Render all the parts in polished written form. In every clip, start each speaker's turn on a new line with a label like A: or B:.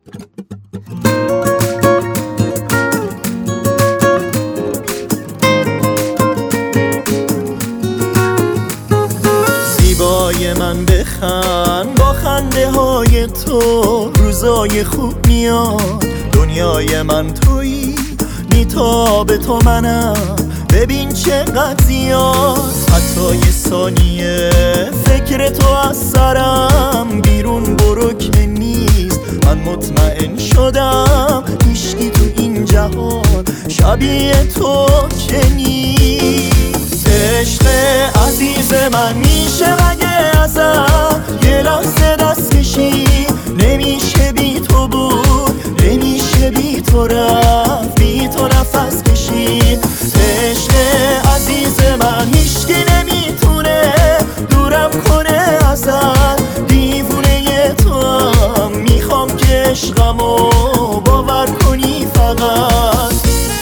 A: زیبای من بخند، با خنده های تو روزای خوب میاد. دنیای من تویی، نیتاب تو منم، ببین چقدر زیاد. حتی یه ثانیه فکر تو از سرم بیرون برو که نیست. من مطمئن شدم هیچکی تو این جهان شبیه تو که نیست. عشق عزیز من میشه مگه ازم یه لحظه دست کشی؟ نمیشه بی تو بود، نمیشه بی تو رفت، بی تو نفس کشید. عشق عزیز من هیچکی نمیتونه دورم کنه ازت. دیوونه تو هم میخوام که عشقمو باور کنی فقط.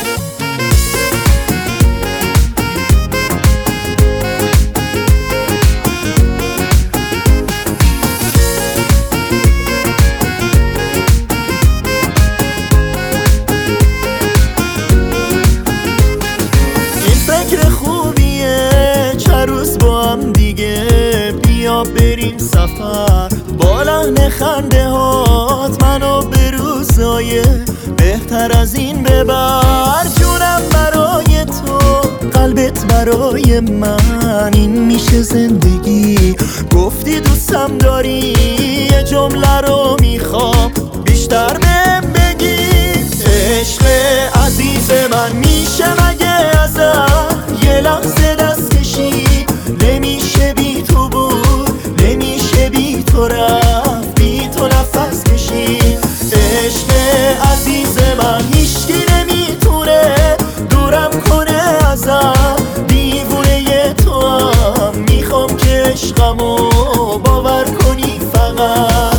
A: فکر خوبیه چند روز با هم دیگه بیا بریم سفر. با لحن خنده هات منو به روزای بهتر از این ببر. جونم برای تو، قلبت برای من، این میشه زندگی. گفتی دوستم داری، یه جمله رو میخوام بیشتر بهم بگی. عشق عزیز من میشه مگه ازت یه لحظه دست کشی؟ نمیشه بی تو بود، نمیشه بی تو رفت، بی تو نفس کشی. عشق عزیز من هیچکی نمیتونه دورم کنه ازت. دیوونه تو هم میخوام که عشقمو باور کنی فقط.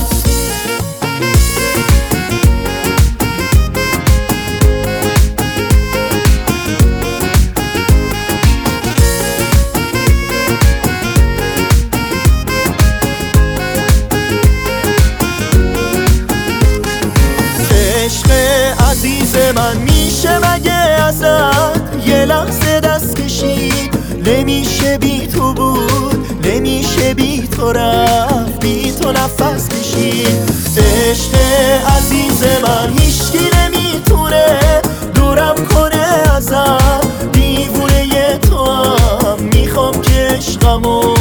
A: عشق عزیز من میشه مگه ازت یه لحظه دست کشی؟ نمیشه بی تو بود، نمیشه بی تو رفت، بی تو نفس کشی. عشق عزیز من هیچکی نمیتونه دورم کنه ازت. دیوونه تو هم میخوام که عشقمو